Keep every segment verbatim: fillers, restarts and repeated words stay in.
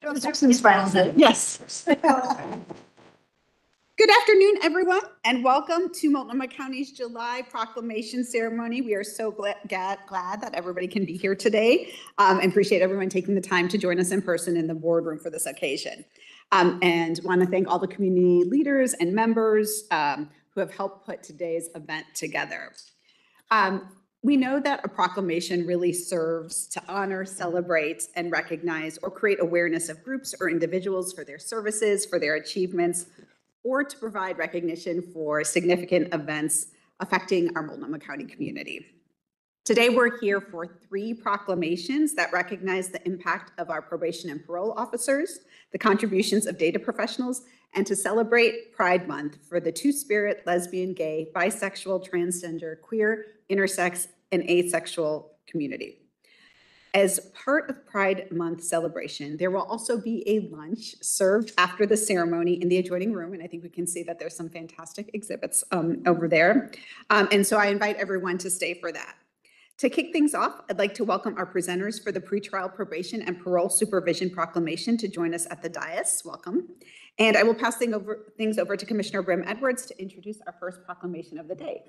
Jackson's final. Yes. Good afternoon, everyone, and welcome to Multnomah County's July Proclamation Ceremony. We are so glad, glad that everybody can be here today um, and appreciate everyone taking the time to join us in person in the boardroom for this occasion. Um, and want to thank all the community leaders and members um, who have helped put today's event together. Um, We know that a proclamation really serves to honor, celebrate, and recognize or create awareness of groups or individuals for their services, for their achievements, or to provide recognition for significant events affecting our Multnomah County community. Today, we're here for three proclamations that recognize the impact of our probation and parole officers, the contributions of data professionals, and to celebrate Pride Month for the two-spirit, lesbian, gay, bisexual, transgender, queer, intersex, and asexual community. As part of Pride Month celebration, there will also be a lunch served after the ceremony in the adjoining room, and I think we can see that there's some fantastic exhibits um, over there. Um, and so I invite everyone to stay for that. To kick things off, I'd like to welcome our presenters for the pretrial probation and parole supervision proclamation to join us at the dais. Welcome. And I will pass thing over, things over to Commissioner Brim Edwards to introduce our first proclamation of the day.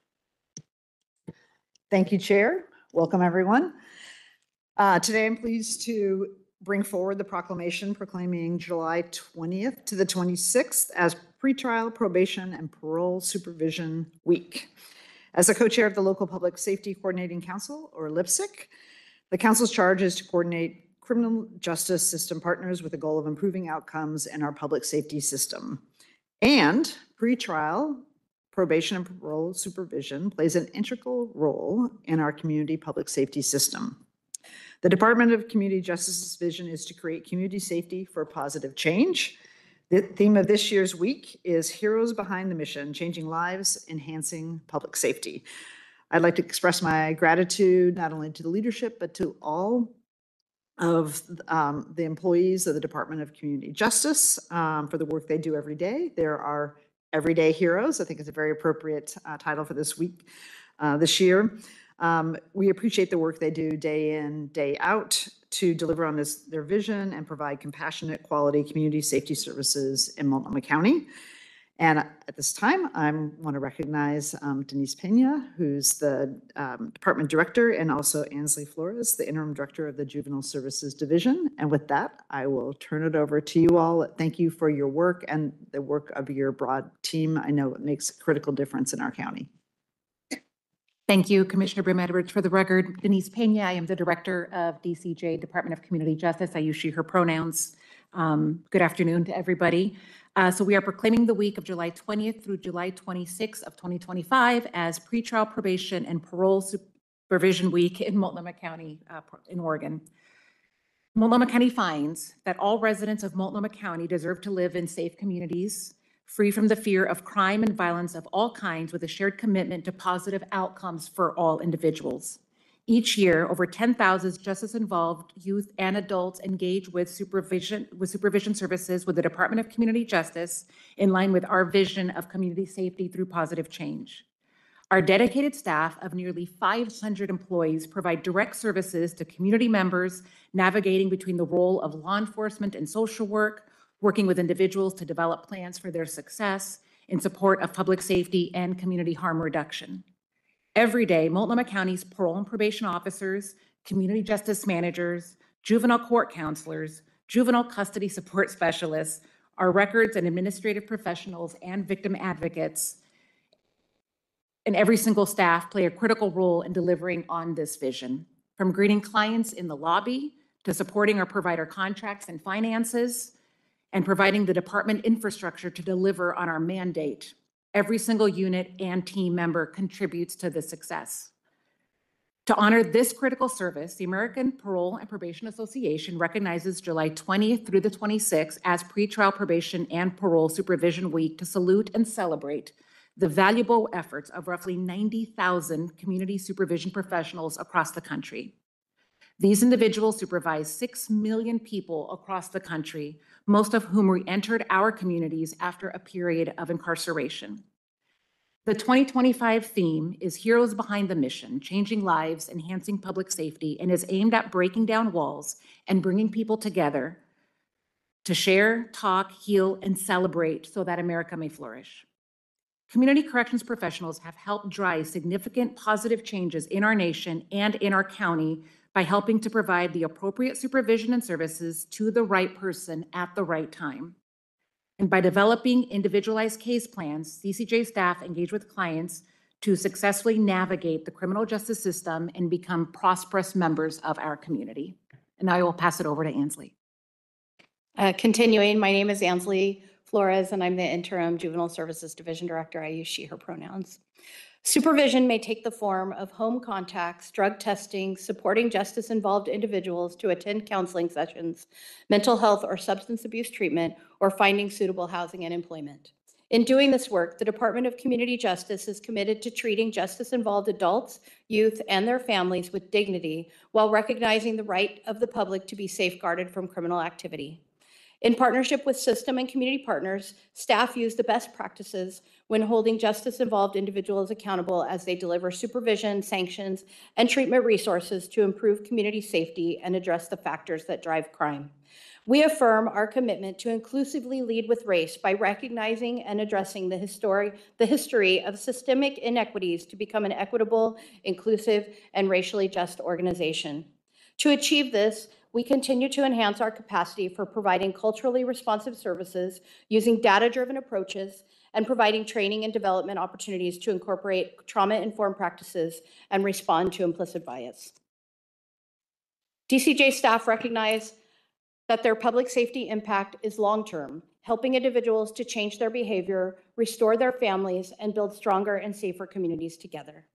Thank you, Chair. Welcome, everyone. Uh, today, I'm pleased to bring forward the proclamation proclaiming July twentieth to the twenty-sixth as Pretrial Probation and Parole Supervision Week. As the co-chair of the Local Public Safety Coordinating Council, or LIPSC, the council's charge is to coordinate criminal justice system partners with the goal of improving outcomes in our public safety system. And pretrial probation and parole supervision plays an integral role in our community public safety system. The Department of Community Justice's vision is to create community safety for positive change. The theme of this year's week is Heroes Behind the Mission, Changing Lives, Enhancing Public Safety. I'd like to express my gratitude not only to the leadership, but to all of um, the employees of the Department of Community Justice um, for the work they do every day. There are everyday heroes. I think it's a very appropriate uh, title for this week, uh, this year. Um, we appreciate the work they do day in, day out to deliver on this their vision and provide compassionate, quality community safety services in Multnomah County. And at this time, I want to recognize um, Denise Pena, who's the um, department director, and also Ansley Flores, the interim director of the Juvenile Services Division. And with that, I will turn it over to you all. Thank you for your work and the work of your broad team. I know it makes a critical difference in our county. Thank you, Commissioner Brim Edwards. For the record, Denise Pena, I am the director of D C J, Department of Community Justice. I use she, her pronouns. Um, good afternoon to everybody. Uh, so we are proclaiming the week of July twentieth through July twenty-sixth of twenty twenty-five as Pretrial Probation and Parole Supervision Week in Multnomah County uh, in Oregon. Multnomah County finds that all residents of Multnomah County deserve to live in safe communities, free from the fear of crime and violence of all kinds, with a shared commitment to positive outcomes for all individuals. Each year, over ten thousand justice-involved youth and adults engage with supervision, with supervision services with the Department of Community Justice in line with our vision of community safety through positive change. Our dedicated staff of nearly five hundred employees provide direct services to community members navigating between the role of law enforcement and social work, working with individuals to develop plans for their success in support of public safety and community harm reduction. Every day, Multnomah County's parole and probation officers, community justice managers, juvenile court counselors, juvenile custody support specialists, our records and administrative professionals, and victim advocates, and every single staff play a critical role in delivering on this vision. From greeting clients in the lobby to supporting our provider contracts and finances, and providing the department infrastructure to deliver on our mandate, every single unit and team member contributes to this success. To honor this critical service, the American Parole and Probation Association recognizes July twentieth through the twenty-sixth as Pretrial Probation and Parole Supervision Week to salute and celebrate the valuable efforts of roughly ninety thousand community supervision professionals across the country. These individuals supervise six million people across the country, most of whom re-entered our communities after a period of incarceration. The twenty twenty-five theme is Heroes Behind the Mission, Changing Lives, Enhancing Public Safety, and is aimed at breaking down walls and bringing people together to share, talk, heal, and celebrate so that America may flourish. Community corrections professionals have helped drive significant positive changes in our nation and in our county by helping to provide the appropriate supervision and services to the right person at the right time. And by developing individualized case plans, D C J staff engage with clients to successfully navigate the criminal justice system and become prosperous members of our community. And now I will pass it over to Ansley. Uh, Continuing, my name is Ansley Flores, and I'm the Interim Juvenile Services Division Director. I use she, her pronouns. Supervision may take the form of home contacts, drug testing, supporting justice-involved individuals to attend counseling sessions, mental health or substance abuse treatment, or finding suitable housing and employment. In doing this work, the Department of Community Justice is committed to treating justice-involved adults, youth, and their families with dignity while recognizing the right of the public to be safeguarded from criminal activity. In partnership with system and community partners, staff use the best practices when holding justice-involved individuals accountable as they deliver supervision, sanctions, and treatment resources to improve community safety and address the factors that drive crime. We affirm our commitment to inclusively lead with race by recognizing and addressing the history, the history of systemic inequities to become an equitable, inclusive, and racially just organization. To achieve this, we continue to enhance our capacity for providing culturally responsive services using data-driven approaches and providing training and development opportunities to incorporate trauma-informed practices and respond to implicit bias. D C J staff recognize that their public safety impact is long-term, helping individuals to change their behavior, restore their families, and build stronger and safer communities together.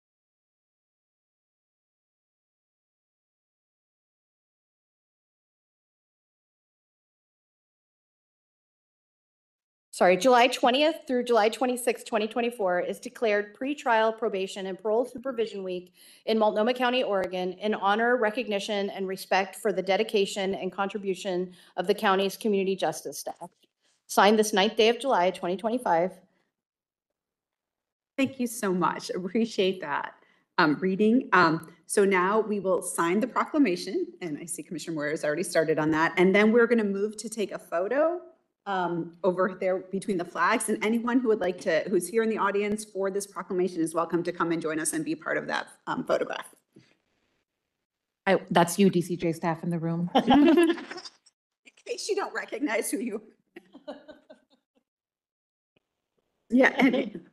Sorry, July twentieth through July twenty-sixth, twenty twenty-four is declared Pretrial Probation and Parole Supervision Week in Multnomah County, Oregon, in honor, recognition, and respect for the dedication and contribution of the county's community justice staff. Signed this ninth day of July, twenty twenty-five. Thank you so much. Appreciate that um, reading. Um, so now we will sign the proclamation, and I see Commissioner Moyer has already started on that. And then we're going to move to take a photo um, over there between the flags. And anyone who would like to, who's here in the audience for this proclamation is welcome to come and join us and be part of that um, photograph. I, that's you, D C J staff in the room. In case you don't recognize who you. Yeah. And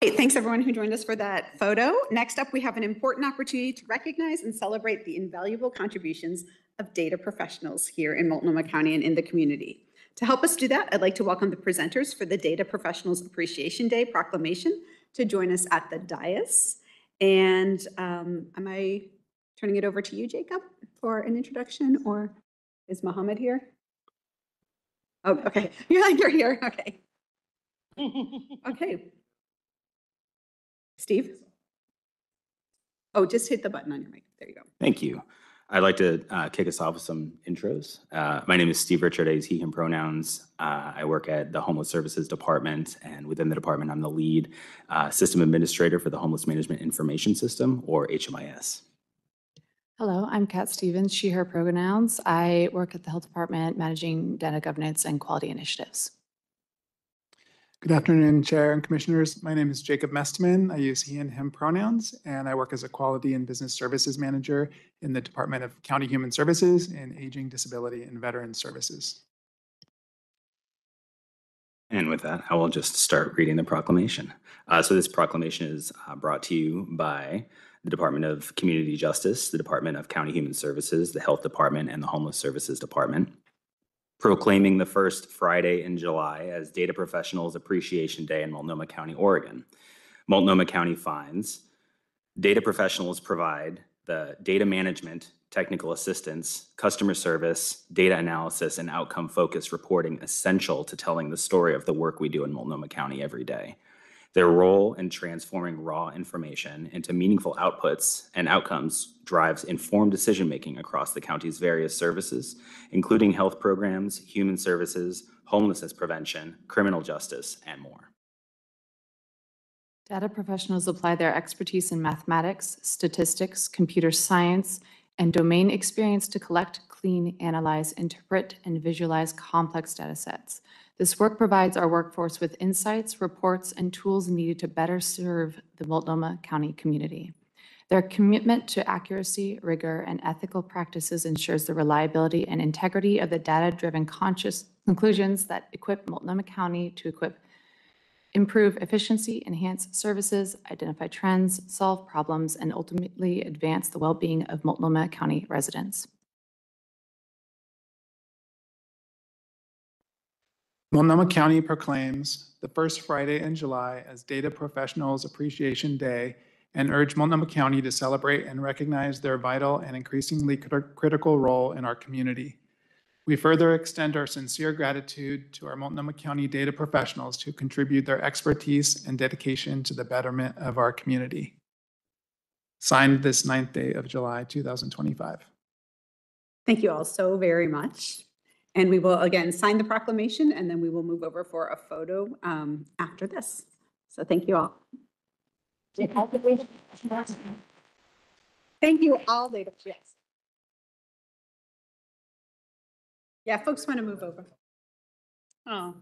Great. Thanks, everyone who joined us for that photo. Next up, we have an important opportunity to recognize and celebrate the invaluable contributions of data professionals here in Multnomah County and in the community. To help us do that, I'd like to welcome the presenters for the Data Professionals Appreciation Day proclamation to join us at the dais. And um, am I turning it over to you, Jacob, for an introduction, or is Mohammed here? Oh, okay. You're like, you're here. Okay. Okay. Steve? Oh, just hit the button on your mic. There you go. Thank you. I'd like to uh, kick us off with some intros. Uh, my name is Steve Richard. I use he, him pronouns. Uh, I work at the Homeless Services Department, and within the department, I'm the lead uh, system administrator for the Homeless Management Information System, or H M I S. Hello, I'm Kat Stevens, she, her pronouns. I work at the Health Department managing data governance and quality initiatives. Good afternoon, Chair and Commissioners. My name is Jacob Mestman. I use he and him pronouns, and I work as a Quality and Business Services Manager in the Department of County Human Services and Aging, Disability, and Veteran Services. And with that, I will just start reading the proclamation. Uh, so this proclamation is uh, brought to you by the Department of Community Justice, the Department of County Human Services, the Health Department, and the Homeless Services Department, proclaiming the first Friday in July as Data Professionals Appreciation Day in Multnomah County, Oregon. Multnomah County finds data professionals provide the data management, technical assistance, customer service, data analysis, and outcome-focused reporting essential to telling the story of the work we do in Multnomah County every day. Their role in transforming raw information into meaningful outputs and outcomes drives informed decision-making across the county's various services, including health programs, human services, homelessness prevention, criminal justice, and more. Data professionals apply their expertise in mathematics, statistics, computer science, and domain experience to collect, clean, analyze, interpret, and visualize complex data sets. This work provides our workforce with insights, reports, and tools needed to better serve the Multnomah County community. Their commitment to accuracy, rigor, and ethical practices ensures the reliability and integrity of the data-driven conscious conclusions that equip Multnomah County to equip, improve efficiency, enhance services, identify trends, solve problems, and ultimately advance the well-being of Multnomah County residents. Multnomah County proclaims the first Friday in July as Data Professionals Appreciation Day and urge Multnomah County to celebrate and recognize their vital and increasingly crit- critical role in our community. We further extend our sincere gratitude to our Multnomah County data professionals who contribute their expertise and dedication to the betterment of our community. Signed this ninth day of July, two thousand twenty-five. Thank you all so very much. And we will again sign the proclamation, and then we will move over for a photo um, after this. So thank you all. Thank you all, ladies. Yes. Yeah, folks want to move over. Oh.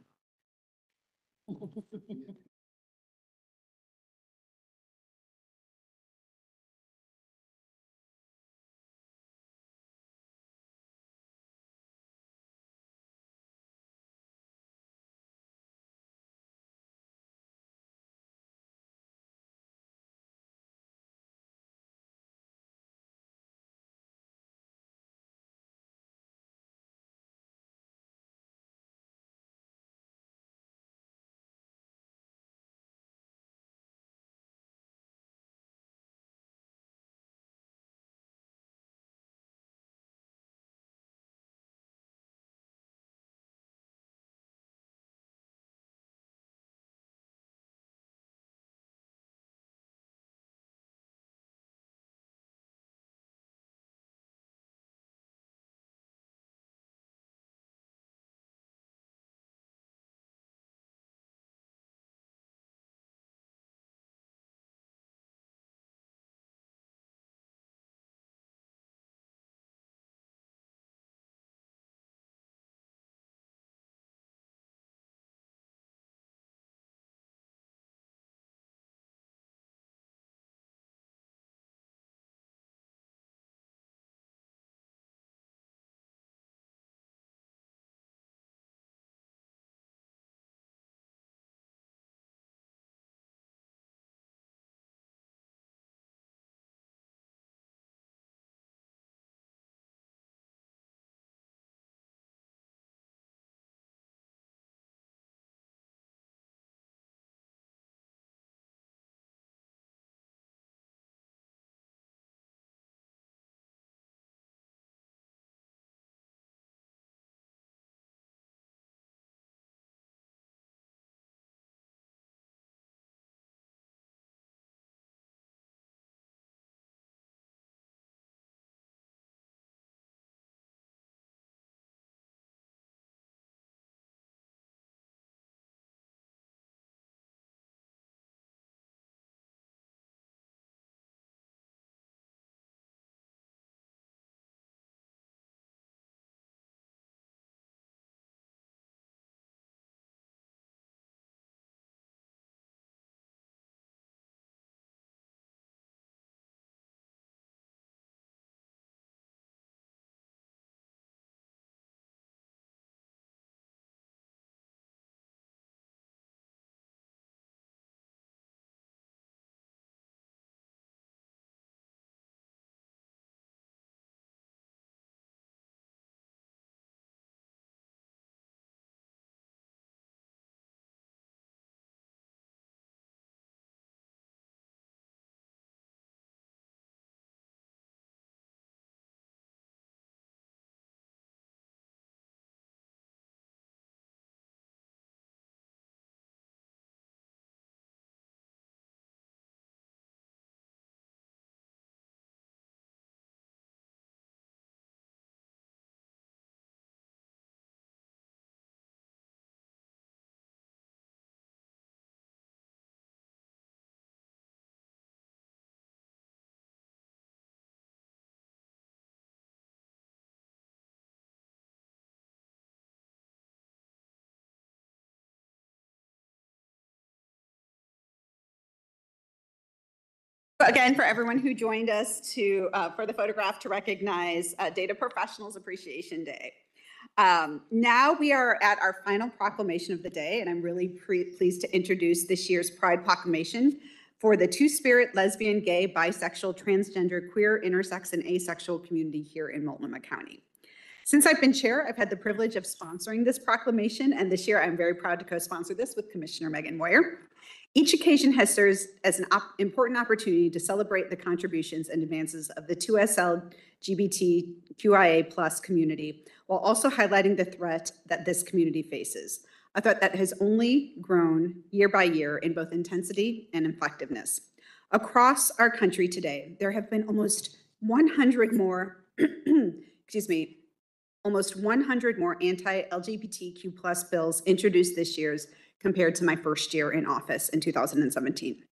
So again, for everyone who joined us to, uh, for the photograph to recognize uh, Data Professionals Appreciation Day. Um, now we are at our final proclamation of the day, and I'm really pre- pleased to introduce this year's Pride Proclamation for the Two-Spirit, lesbian, gay, bisexual, transgender, queer, intersex, and asexual community here in Multnomah County. Since I've been chair, I've had the privilege of sponsoring this proclamation, and this year I'm very proud to co-sponsor this with Commissioner Megan Moyer. Each occasion has served as an op- important opportunity to celebrate the contributions and advances of the two S L G B T Q I A plus community, while also highlighting the threat that this community faces, a threat that has only grown year by year in both intensity and effectiveness. Across our country today, there have been almost one hundred more, excuse me, almost one hundred more anti-L G B T Q plus bills introduced this year compared to my first year in office in two thousand seventeen.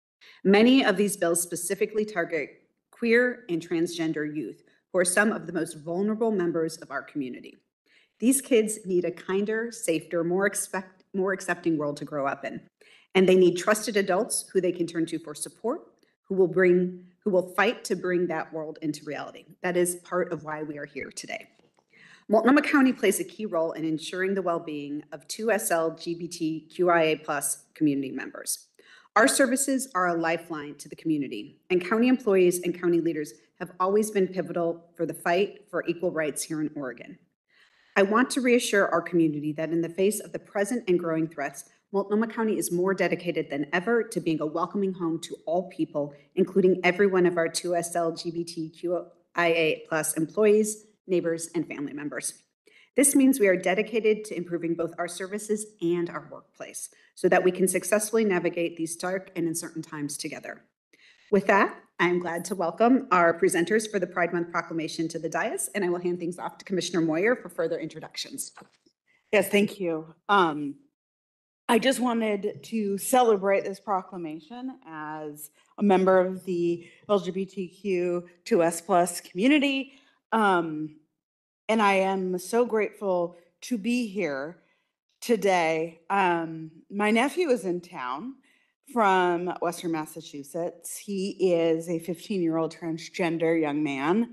Many of these bills specifically target queer and transgender youth, who are some of the most vulnerable members of our community. These kids need a kinder, safer, more, expect, more accepting world to grow up in. And they need trusted adults who they can turn to for support, who will bring, who will fight to bring that world into reality. That is part of why we are here today. Multnomah County plays a key role in ensuring the well-being of two S L G B T Q I A plus community members. Our services are a lifeline to the community, and county employees and county leaders have always been pivotal for the fight for equal rights here in Oregon. I want to reassure our community that in the face of the present and growing threats, Multnomah County is more dedicated than ever to being a welcoming home to all people, including every one of our two S L G B T Q I A plus employees, neighbors, and family members. This means we are dedicated to improving both our services and our workplace so that we can successfully navigate these dark and uncertain times together. With that, I am glad to welcome our presenters for the Pride Month proclamation to the dais, and I will hand things off to Commissioner Moyer for further introductions. Yes, thank you. Um, I just wanted to celebrate this proclamation as a member of the L G B T Q two S plus community. Um, and I am so grateful to be here today. Um, my nephew is in town from Western Massachusetts. He is a fifteen-year-old transgender young man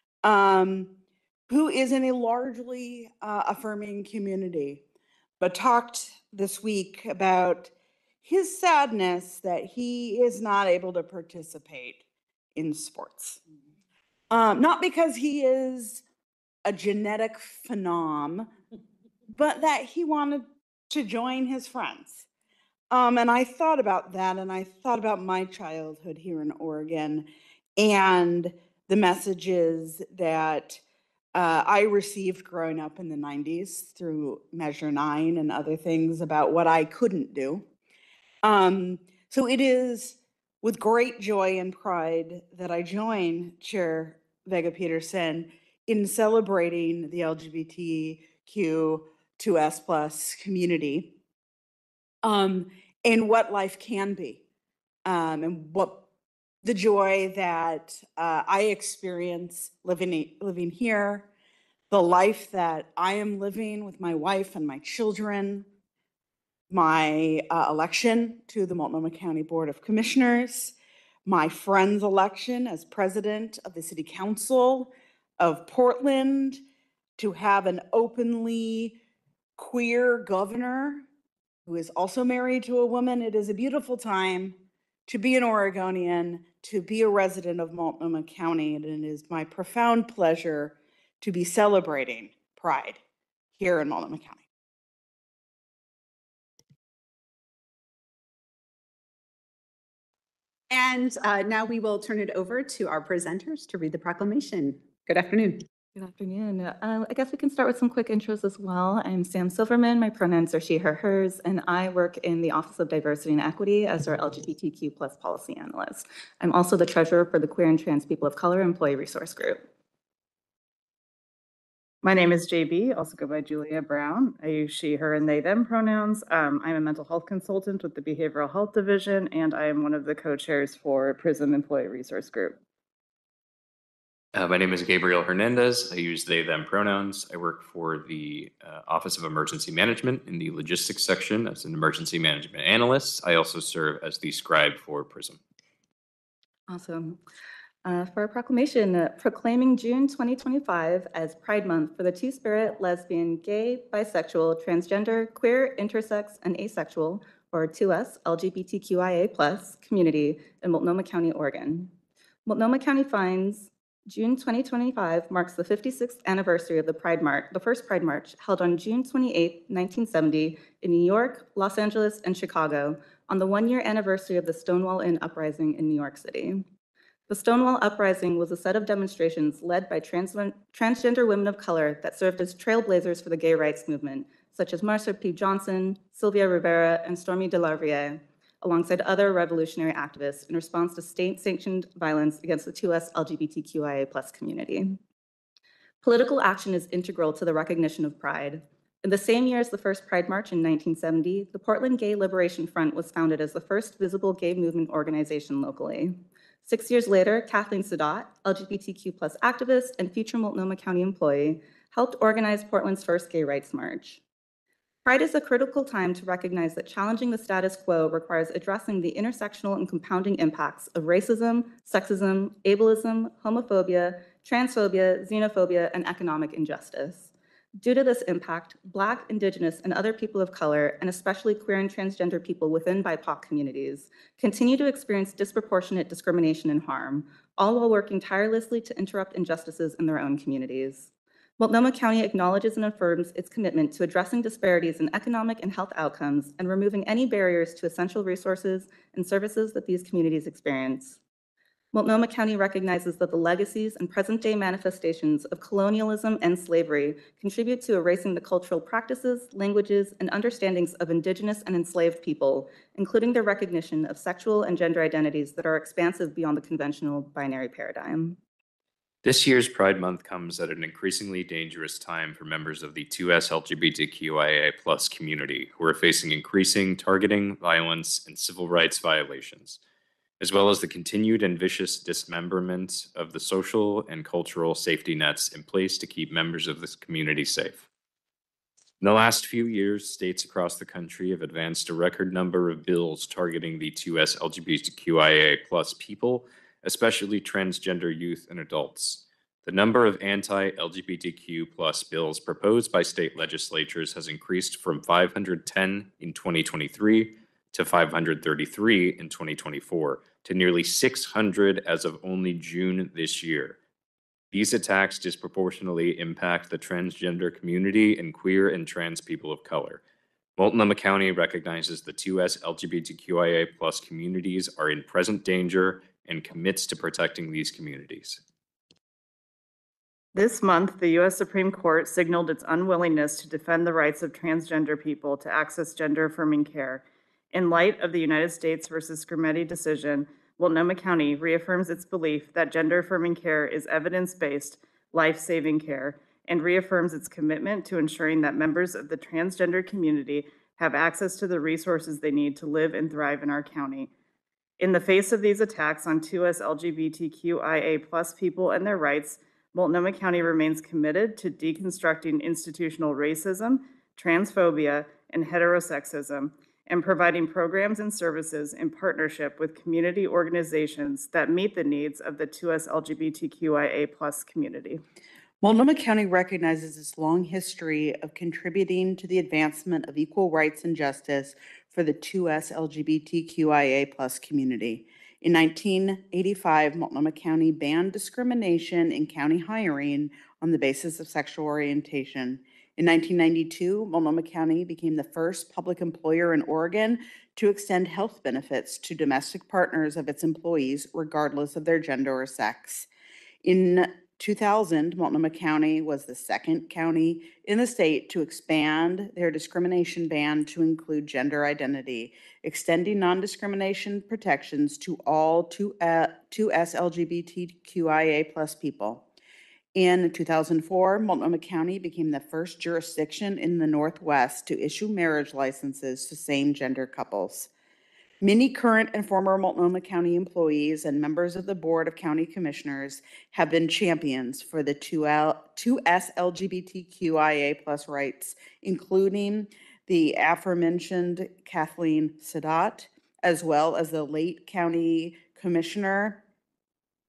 um, who is in a largely uh, affirming community, but talked this week about his sadness that he is not able to participate in sports. Um, not because he is a genetic phenom, but that he wanted to join his friends. Um, and I thought about that, and I thought about my childhood here in Oregon and the messages that uh, I received growing up in the nineties through Measure Nine and other things about what I couldn't do. Um, so it is with great joy and pride that I join Chair Vega Peterson in celebrating the L G B T Q two S plus community. Um, and what life can be, um, and what the joy that uh, I experience living living here, the life that I am living with my wife and my children, my uh, election to the Multnomah County Board of Commissioners, my friend's election as president of the City Council of Portland, to have an openly queer governor who is also married to a woman. It is a beautiful time to be an Oregonian, to be a resident of Multnomah County, and it is my profound pleasure to be celebrating Pride here in Multnomah County. And uh, now we will turn it over to our presenters to read the proclamation. Good afternoon. Good afternoon. Uh, I guess we can start with some quick intros as well. I'm Sam Silverman. My pronouns are she, her, hers, and I work in the Office of Diversity and Equity as our L G B T Q plus policy analyst. I'm also the treasurer for the Queer and Trans People of Color Employee Resource Group. My name is J B, also go by Julia Brown. I use she, her, and they, them pronouns. Um, I'm a mental health consultant with the Behavioral Health Division, and I am one of the co-chairs for PRISM Employee Resource Group. Uh, my name is Gabriel Hernandez. I use they, them pronouns. I work for the uh, Office of Emergency Management in the logistics section as an emergency management analyst. I also serve as the scribe for PRISM. Awesome. Uh, For a proclamation uh, proclaiming June twenty twenty-five as Pride Month for the Two-Spirit, Lesbian, Gay, Bisexual, Transgender, Queer, Intersex, and Asexual, or two S L G B T Q I A plus community in Multnomah County, Oregon. Multnomah County finds June twenty twenty-five marks the fifty-sixth anniversary of the Pride March, the first Pride March held on June twenty-eighth, nineteen seventy in New York, Los Angeles, and Chicago on the one-year anniversary of the Stonewall Inn Uprising in New York City. The Stonewall Uprising was a set of demonstrations led by trans transgender women of color that served as trailblazers for the gay rights movement, such as Marsha P. Johnson, Sylvia Rivera, and Stormy DeLarviere, alongside other revolutionary activists in response to state-sanctioned violence against the two S L G B T Q I A plus community. Political action is integral to the recognition of Pride. In the same year as the first Pride March in nineteen seventy, the Portland Gay Liberation Front was founded as the first visible gay movement organization locally. Six years later, Kathleen Sadat, L G B T Q plus activist and future Multnomah County employee, helped organize Portland's first gay rights march. Pride is a critical time to recognize that challenging the status quo requires addressing the intersectional and compounding impacts of racism, sexism, ableism, homophobia, transphobia, xenophobia, and economic injustice. Due to this impact, Black, Indigenous, and other people of color, and especially queer and transgender people within B I P O C communities, continue to experience disproportionate discrimination and harm, all while working tirelessly to interrupt injustices in their own communities. Multnomah County acknowledges and affirms its commitment to addressing disparities in economic and health outcomes and removing any barriers to essential resources and services that these communities experience. Multnomah County recognizes that the legacies and present-day manifestations of colonialism and slavery contribute to erasing the cultural practices, languages, and understandings of Indigenous and enslaved people, including their recognition of sexual and gender identities that are expansive beyond the conventional binary paradigm. This year's Pride Month comes at an increasingly dangerous time for members of the two S L G B T Q I A plus community who are facing increasing targeting, violence, and civil rights violations, as well as the continued and vicious dismemberment of the social and cultural safety nets in place to keep members of this community safe. In the last few years, states across the country have advanced a record number of bills targeting the two S L G B T Q I A plus people, especially transgender youth and adults. The number of anti-L G B T Q plus bills proposed by state legislatures has increased from five hundred ten in twenty twenty-three to five hundred thirty-three in twenty twenty-four, to nearly six hundred as of only June this year. These attacks disproportionately impact the transgender community and queer and trans people of color. Multnomah County recognizes the two S L G B T Q I A plus communities are in present danger and commits to protecting these communities. This month, the U S Supreme Court signaled its unwillingness to defend the rights of transgender people to access gender-affirming care. In light of the United States versus Scrimetti decision, Multnomah County reaffirms its belief that gender-affirming care is evidence-based, life-saving care, and reaffirms its commitment to ensuring that members of the transgender community have access to the resources they need to live and thrive in our county. In the face of these attacks on two S L G B T Q I A plus people and their rights, Multnomah County remains committed to deconstructing institutional racism, transphobia, and heterosexism, and providing programs and services in partnership with community organizations that meet the needs of the two S L G B T Q I A plus community. Multnomah County recognizes its long history of contributing to the advancement of equal rights and justice for the two S L G B T Q I A plus community. In nineteen eighty-five, Multnomah County banned discrimination in county hiring on the basis of sexual orientation. In nineteen ninety-two, Multnomah County became the first public employer in Oregon to extend health benefits to domestic partners of its employees, regardless of their gender or sex. In two thousand, Multnomah County was the second county in the state to expand their discrimination ban to include gender identity, extending non-discrimination protections to all two S L G B T Q I A plus people. In two thousand four, Multnomah County became the first jurisdiction in the Northwest to issue marriage licenses to same-gender couples. Many current and former Multnomah County employees and members of the Board of County Commissioners have been champions for the two S L G B T Q I A plus rights, including the aforementioned Kathleen Sadat, as well as the late County Commissioner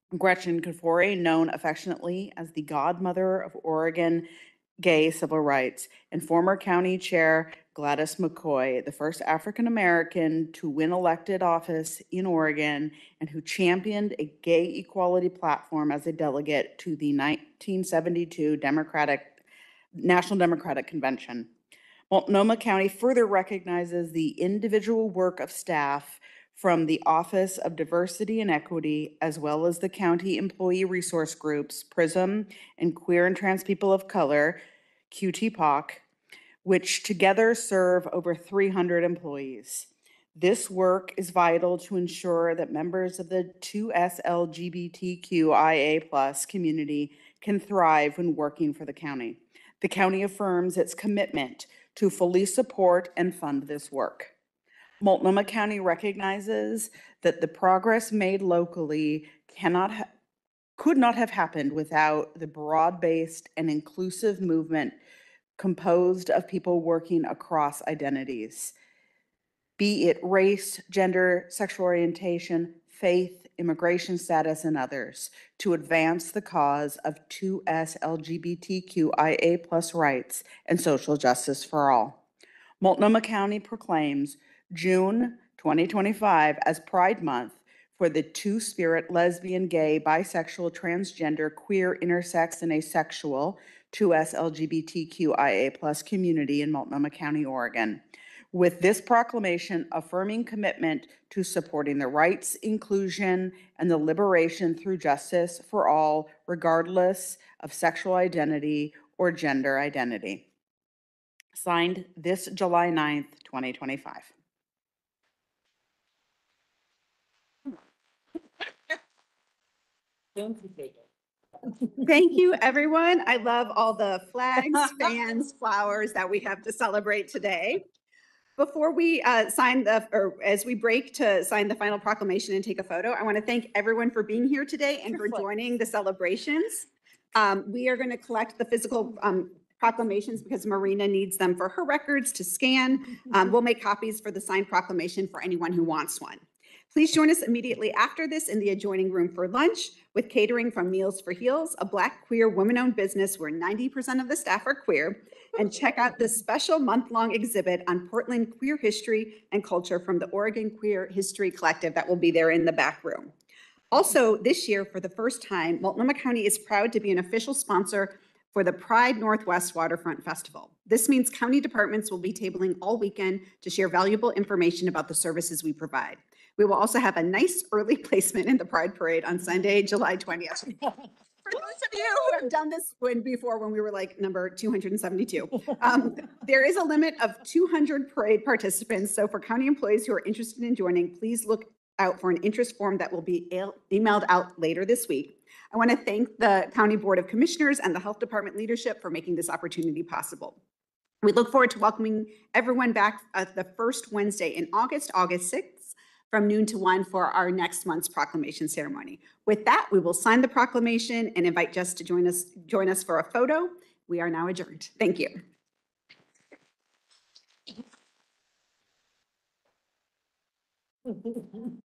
Gretchen Kafori, known affectionately as the godmother of Oregon gay civil rights, and former county chair Gladys McCoy, the first African-American to win elected office in Oregon and who championed a gay equality platform as a delegate to the nineteen seventy-two Democratic National Democratic Convention. Multnomah County further recognizes the individual work of staff from the Office of Diversity and Equity, as well as the county employee resource groups, PRISM and Queer and Trans People of Color, Q T P O C, which together serve over three hundred employees. This work is vital to ensure that members of the two S L G B T Q I A plus community can thrive when working for the county. The county affirms its commitment to fully support and fund this work. Multnomah County recognizes that the progress made locally cannot ha- could not have happened without the broad-based and inclusive movement composed of people working across identities, be it race, gender, sexual orientation, faith, immigration status, and others, to advance the cause of two S L G B T Q I A plus rights and social justice for all. Multnomah County proclaims June twenty twenty-five as Pride Month for the two-spirit, lesbian, gay, bisexual, transgender, queer, intersex, and asexual two S L G B T Q I A plus community in Multnomah County, Oregon. With this proclamation affirming commitment to supporting the rights, inclusion, and the liberation through justice for all, regardless of sexual identity or gender identity. Signed this July ninth, twenty twenty-five. Thank you, everyone. I love all the flags, fans, flowers that we have to celebrate today. Before we uh, sign the, or as we break to sign the final proclamation and take a photo, I want to thank everyone for being here today and for joining the celebrations. Um, we are going to collect the physical um, proclamations because Marina needs them for her records to scan. Um, we'll make copies for the signed proclamation for anyone who wants one. Please join us immediately after this in the adjoining room for lunch with catering from Meals for Heels, a Black queer woman-owned business where ninety percent of the staff are queer, and check out this special month-long exhibit on Portland queer history and culture from the Oregon Queer History Collective that will be there in the back room. Also, this year, for the first time, Multnomah County is proud to be an official sponsor for the Pride Northwest Waterfront Festival. This means county departments will be tabling all weekend to share valuable information about the services we provide. We will also have a nice early placement in the Pride Parade on Sunday, July twentieth. For those of you who have done this when before, when we were like number two hundred seventy-two, um, there is a limit of two hundred parade participants. So for county employees who are interested in joining, please look out for an interest form that will be emailed out later this week. I want to thank the County Board of Commissioners and the Health Department leadership for making this opportunity possible. We look forward to welcoming everyone back at the first Wednesday in August, August sixth, from noon to one for our next month's proclamation ceremony. With that, we will sign the proclamation and invite Jess to join us, join us for a photo. We are now adjourned. Thank you.